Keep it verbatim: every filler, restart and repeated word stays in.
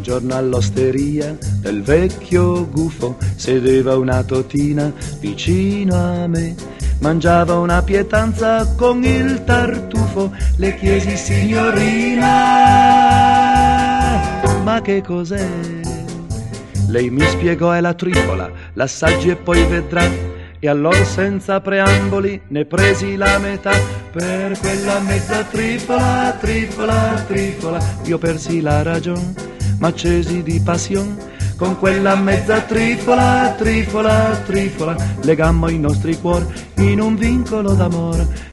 giorno all'osteria del vecchio gufo sedeva una totina vicino a me. Mangiava una pietanza con il tartufo, le chiesi signorina, ma che cos'è? Lei mi spiegò è la trifola, l'assaggi e poi vedrà. E allora senza preamboli ne presi la metà. Per quella mezza trifola, trifola, trifola, io persi la ragion, m'accesi di passion. Con quella mezza trifola, trifola, trifola, legammo i nostri cuori in un vincolo d'amore.